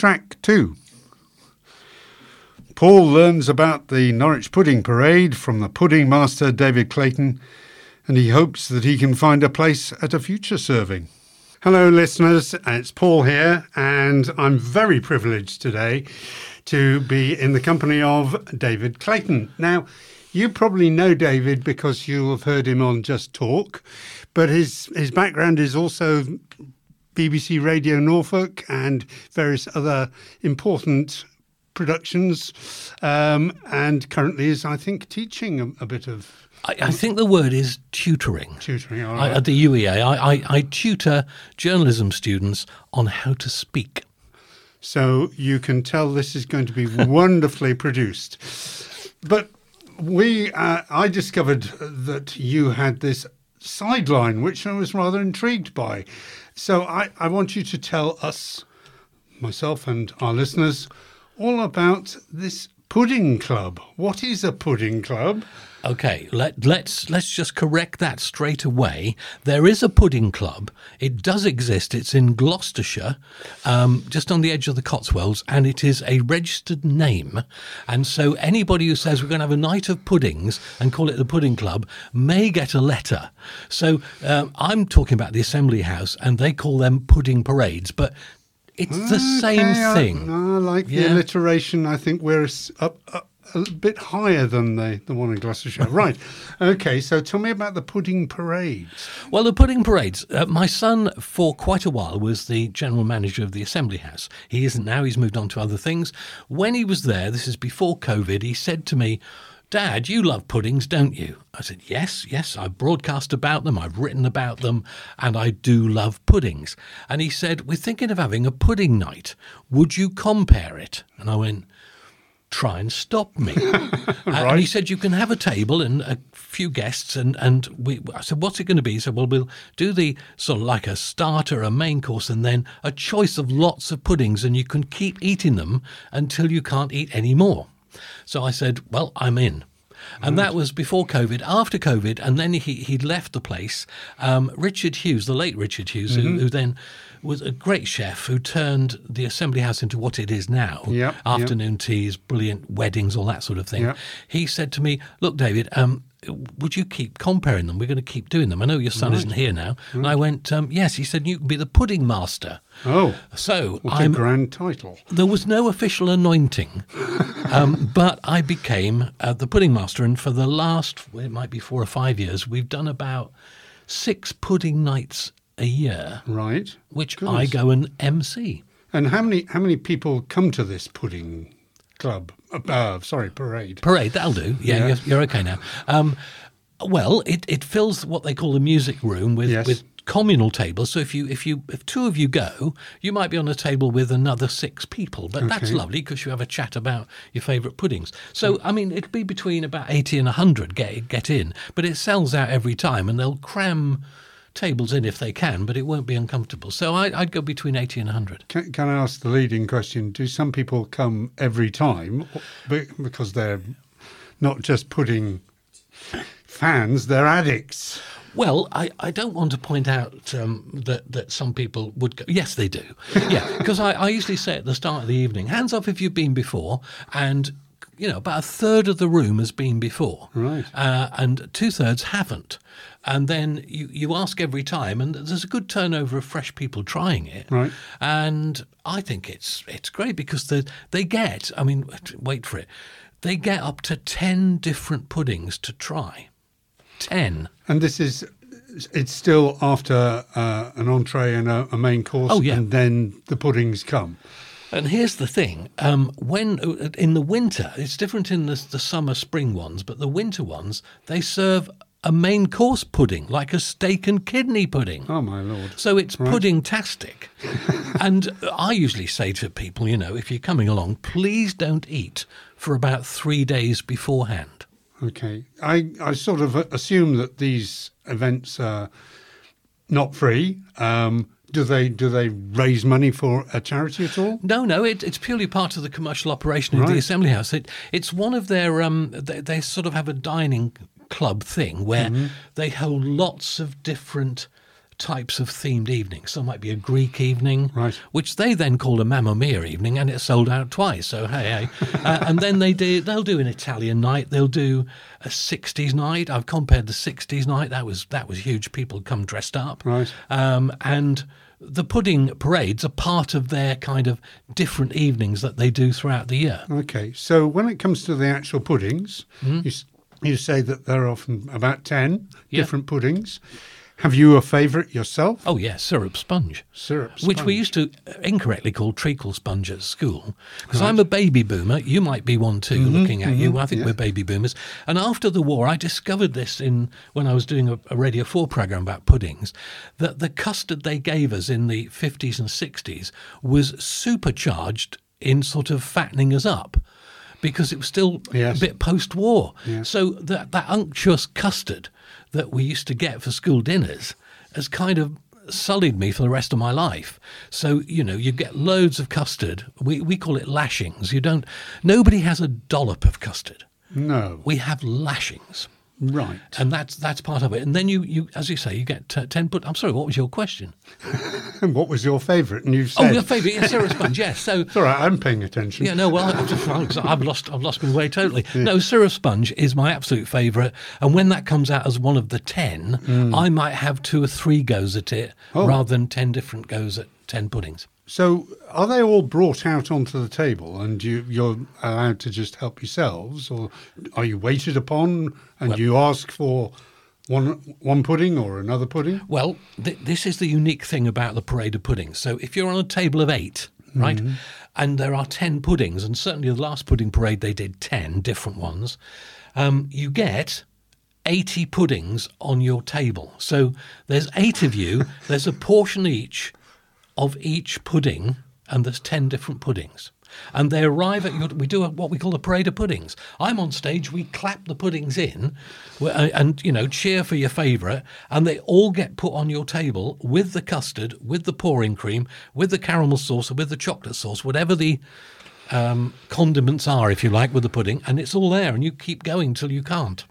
Track 2. Paul learns about the Norwich Pudding Parade from the pudding master David Clayton, and he hopes that he can find a place at a future serving. Hello listeners, it's Paul here, and I'm very privileged today to be in the company of David Clayton. Now, you probably know David because you'll have heard him on Just Talk, but his background is also BBC Radio Norfolk and various other important productions, and currently is, I think, teaching a bit of... I think the word is tutoring. Tutoring, all right. At the UEA. I tutor journalism students on how to speak. So you can tell this is going to be wonderfully produced. But I discovered that you had this sideline, which I was rather intrigued by. So I want you to tell us, myself and our listeners, all about this pudding club. What is a pudding club? Okay, let's just correct that straight away. There is a pudding club. It does exist. It's in Gloucestershire, just on the edge of the Cotswolds, and it is a registered name. And so anybody who says we're going to have a night of puddings and call it the Pudding Club may get a letter. So I'm talking about the Assembly House, and they call them pudding parades, but it's the same thing. I like the alliteration. I think we're up a bit higher than the one in Gloucestershire. Right. Okay, so tell me about the pudding parades. Well, the pudding parades, my son for quite a while was the general manager of the Assembly House. He isn't now, he's moved on to other things. When he was there, this is before COVID, he said to me, "Dad, you love puddings, don't you?" I said, yes, I've broadcast about them, I've written about them, and I do love puddings. And he said, "We're thinking of having a pudding night. Would you compare it?" And I went, "Try and stop me." Right. And he said, "You can have a table and a few guests." And I said, "What's it going to be?" He said, "Well, we'll do the sort of like a starter, a main course, and then a choice of lots of puddings, and you can keep eating them until you can't eat any more." So I said, "Well, I'm in." And that was before COVID. After COVID, and then he'd left the place. Richard Hughes, the late Richard Hughes, who then was a great chef who turned the Assembly House into what it is now. Afternoon teas, brilliant weddings, all that sort of thing. He said to me, "Look, David, would you keep comparing them? We're going to keep doing them. I know your son isn't here now." And I went, "Yes." He said, "You can be the pudding master." Oh, so what a grand title. There was no official anointing, but I became the pudding master. And for the last, it might be 4 or 5 years, we've done about 6 pudding nights a year. Right. Which I go and MC. And how many people come to this pudding club? Parade. Parade, that'll do. Yeah. You're okay now. Well, it fills what they call the music room with communal tables. So if 2 of you go, you might be on a table with another 6 people. But that's lovely because you have a chat about your favourite puddings. So, I mean, it'll be between about 80 and 100 get in. But it sells out every time, and they'll cram tables in if they can, but it won't be uncomfortable. So I'd go between 80 and 100. Can I ask the leading question? Do some people come every time because they're not just pudding fans, they're addicts? Well, I don't want to point out that some people would go. Yes, they do. Yeah, because I usually say at the start of the evening, hands up if you've been before, and about a third of the room has been before, right? And 2/3 haven't. And then you ask every time, and there's a good turnover of fresh people trying it. Right. And I think it's great because they get, I mean, wait for it, they get up to 10 different puddings to try. 10. And it's still after an entree and a main course, and then the puddings come. And here's the thing, when in the winter, it's different in the summer, spring ones, but the winter ones, they serve a main course pudding, like a steak and kidney pudding. Oh, my Lord. So it's pudding-tastic. And I usually say to people, if you're coming along, please don't eat for about 3 days beforehand. Okay. I sort of assume that these events are not free. Do they raise money for a charity at all? No, it's purely part of the commercial operation of the Assembly House. It's one of their they sort of have a dining club thing where they hold lots of different types of themed evenings. So it might be a Greek evening, Right. which they then called a Mamma Mia evening, and it sold out twice. So hey. And then they'll do an Italian night. They'll do a 60s night. I've compared the 60s night. That was huge. People come dressed up. Right. And the pudding parades are part of their kind of different evenings that they do throughout the year. Okay, so when it comes to the actual puddings, you say that there are often about 10 different puddings. Have you a favourite yourself? Oh, yes, syrup sponge. Syrup Which we sponge. used to incorrectly call treacle sponge at school. Because I'm a baby boomer. You might be one too, looking at you. I think we're baby boomers. And after the war, I discovered this when I was doing a Radio 4 programme about puddings, that the custard they gave us in the 50s and 60s was supercharged in sort of fattening us up, because it was still Yes. a bit post-war. Yes. So that unctuous custard that we used to get for school dinners has kind of sullied me for the rest of my life. So, you get loads of custard. We call it lashings. Nobody has a dollop of custard. No. We have lashings. Right. And that's part of it. And then you as you say, you get 10 I'm sorry, what was your question? And what was your favourite? And you said... Your favourite, yeah, syrup sponge, yes. So It's all right, I'm paying attention. yeah, no, well, I've lost my way totally. No, syrup sponge is my absolute favourite, and when that comes out as one of the 10, I might have 2 or 3 goes at it rather than 10 different goes at 10 puddings. So are they all brought out onto the table and you're allowed to just help yourselves, or are you waited upon and you ask for one pudding or another pudding? Well, this is the unique thing about the parade of puddings. So if you're on a table of 8, right, and there are 10 puddings, and certainly the last pudding parade they did 10 different ones, you get 80 puddings on your table. So there's 8 of you, there's a portion each of each pudding, and there's 10 different puddings. And they arrive at we do what we call a parade of puddings. I'm on stage, we clap the puddings in and, cheer for your favourite, and they all get put on your table with the custard, with the pouring cream, with the caramel sauce, or with the chocolate sauce, whatever the condiments are, if you like, with the pudding, and it's all there, and you keep going till you can't.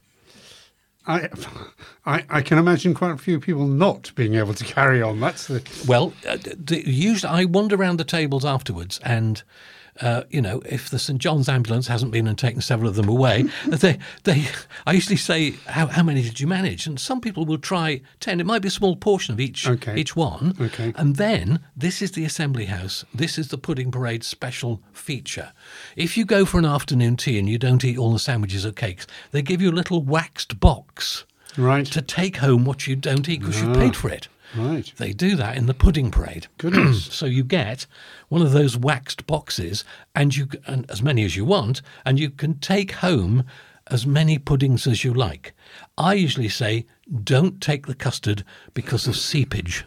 I can imagine quite a few people not being able to carry on. That's the... Well, usually I wander around the tables afterwards, and if the St John's ambulance hasn't been and taken several of them away, I usually say, how many did you manage? And some people will try 10. It might be a small portion of each one. Okay. And then this is the Assembly House. This is the Pudding Parade special feature. If you go for an afternoon tea and you don't eat all the sandwiches or cakes, they give you a little waxed box Right. to take home what you don't eat because you paid for it. Right. They do that in the pudding parade. Goodness. So you get one of those waxed boxes, and as many as you want, and you can take home as many puddings as you like. I usually say, don't take the custard because of seepage.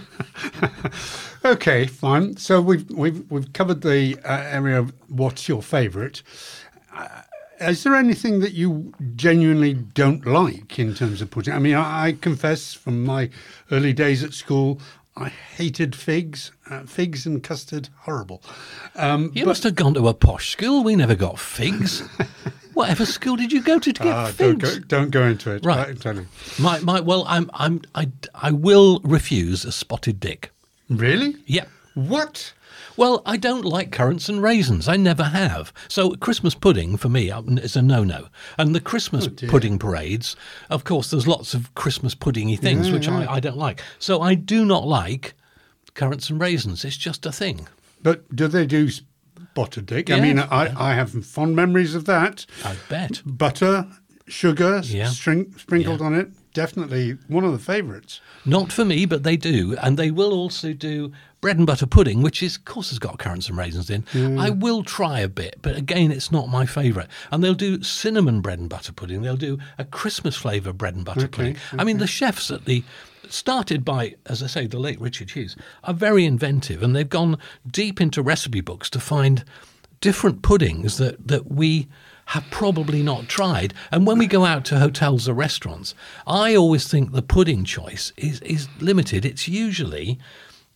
Okay, fine. So we've covered the area of what's your favourite. Is there anything that you genuinely don't like in terms of pudding? I mean, I confess from my early days at school, I hated figs. Figs and custard, horrible. You must have gone to a posh school. We never got figs. Whatever school did you go to get figs? Don't go into it. Right. I'm telling you. Well, I will refuse a spotted dick. Really? Yep. What? Well, I don't like currants and raisins. I never have. So Christmas pudding, for me, is a no-no. And the Christmas pudding parades, of course, there's lots of Christmas puddingy things, which I don't like. So I do not like currants and raisins. It's just a thing. But do they do spotted dick? Yeah, I mean, I have fond memories of that. I bet. Butter, sugar, sprinkled on it. Definitely one of the favourites. Not for me, but they do. And they will also do bread and butter pudding, which of course has got currants and raisins in. I will try a bit, but again, it's not my favourite. And they'll do cinnamon bread and butter pudding. They'll do a Christmas flavour bread and butter pudding. I mean, the chefs started by, as I say, the late Richard Hughes, are very inventive, and they've gone deep into recipe books to find different puddings that we have probably not tried. And when we go out to hotels or restaurants, I always think the pudding choice is limited. It's usually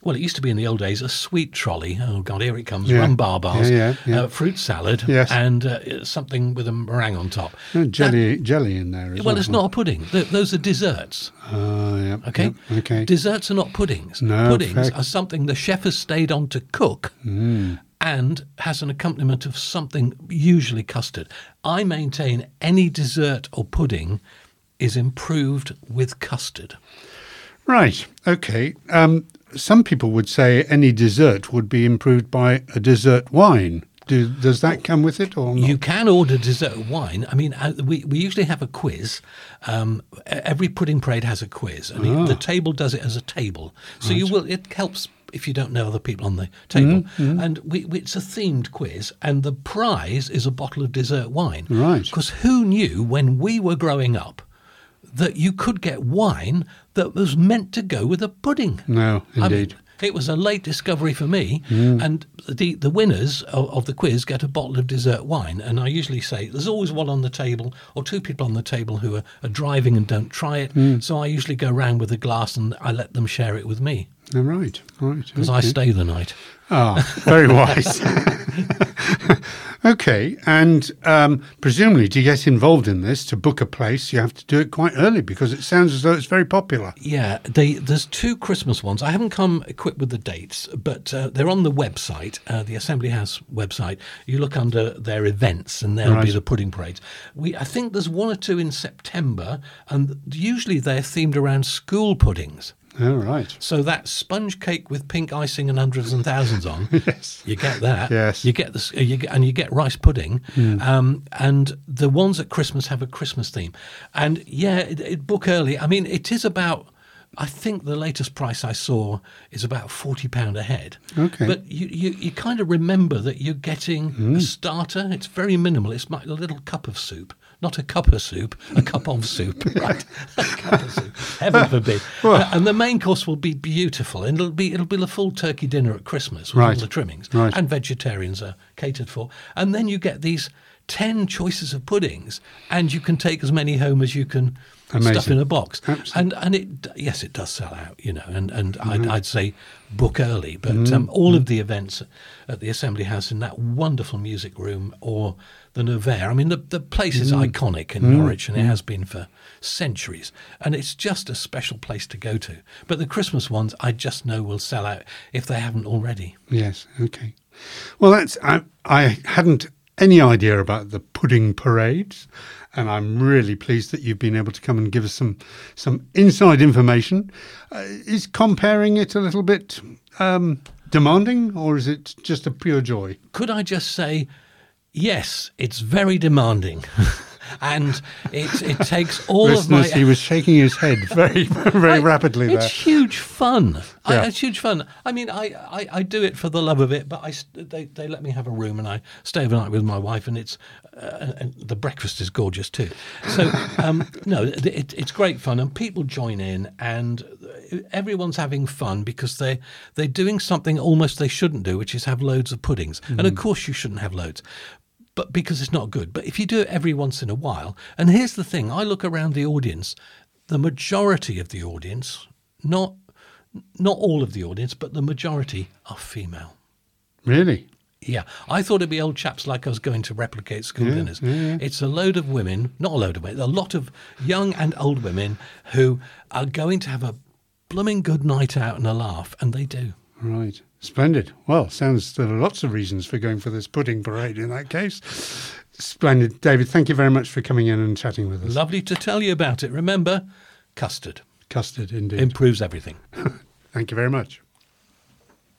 Well, it used to be in the old days a sweet trolley. Oh, God, here it comes. Yeah. Rum barbars, Yeah. fruit salad, Yes. and something with a meringue on top. And jelly in there as well. Well, it's not a pudding. Those are desserts. Yeah. Okay? Yeah, okay. Desserts are not puddings. No, Puddings fair. are something the chef has stayed on to cook and has an accompaniment of something, usually custard. I maintain any dessert or pudding is improved with custard. Right. Okay. Some people would say any dessert would be improved by a dessert wine. Does that come with it or not? You can order dessert wine. I mean, we usually have a quiz. Every pudding parade has a quiz. I mean, the table does it as a table. So it helps if you don't know other people on the table. And it's a themed quiz, and the prize is a bottle of dessert wine. Right. Because who knew when we were growing up that you could get wine that was meant to go with a pudding? No, I mean, indeed. it was a late discovery for me, and the winners of the quiz get a bottle of dessert wine. And I usually say there's always one on the table or two people on the table who are driving and don't try it. So I usually go round with a glass and I let them share it with me Oh, right. because I stay the night. Very wise. Okay, and presumably to get involved in this, to book a place, you have to do it quite early because it sounds as though it's very popular. Yeah, there's two Christmas ones. I haven't come equipped with the dates, but they're on the website, the Assembly House website. You look under their events and there'll be Right. the pudding parades. I think there's one or two in September, and usually they're themed around school puddings. Oh, right. So that sponge cake with pink icing and hundreds and thousands on, Yes. you get that. Yes. You get this, you get rice pudding, and the ones at Christmas have a Christmas theme. And yeah, it book early. I mean, it is about. I think the latest price I saw is about £40 a head. Okay. But you kind of remember that you're getting a starter. It's very minimal. It's like a little cup of soup. Not a cup of soup, a cup of soup, right? A cup of soup. Heaven forbid. And the main course will be beautiful, and it'll be the full turkey dinner at Christmas with Right. all the trimmings, Right. and vegetarians are catered for. And then you get these 10 choices of puddings, and you can take as many home as you can stuff Amazing. in a box. Absolutely. And it does sell out, and I'd say book early. But all of the events at the Assembly House in that wonderful music room or the Novaire, I mean, the place is iconic in Norwich, and it has been for centuries. And it's just a special place to go to. But the Christmas ones, I just know will sell out if they haven't already. Yes. Okay. Well, I hadn't any idea about the pudding parades, and I'm really pleased that you've been able to come and give us some inside information. Is comparing it a little bit demanding, or is it just a pure joy? Could I just say, yes, it's very demanding. And it takes all of my... Listeners, he was shaking his head very, very rapidly there. It's huge fun. Yeah. It's huge fun. I mean, I do it for the love of it, but they let me have a room and I stay overnight with my wife, and and the breakfast is gorgeous too. So, no, it's great fun, and people join in, and everyone's having fun because they're doing something almost they shouldn't do, which is have loads of puddings. And of course you shouldn't have loads. But because it's not good. But if you do it every once in a while, and here's the thing, I look around the audience, the majority of the audience, not all of the audience, but the majority are female. Really? Yeah, I thought it'd be old chaps like us going to replicate school dinners. Yeah. It's a load of women, not a load of women, a lot of young and old women who are going to have a blooming good night out and a laugh, and they do. Right. Splendid. Well, sounds there are lots of reasons for going for this pudding parade in that case. Splendid. David, thank you very much for coming in and chatting with us. Lovely to tell you about it. Remember, custard. Custard, indeed. Improves everything. Thank you very much.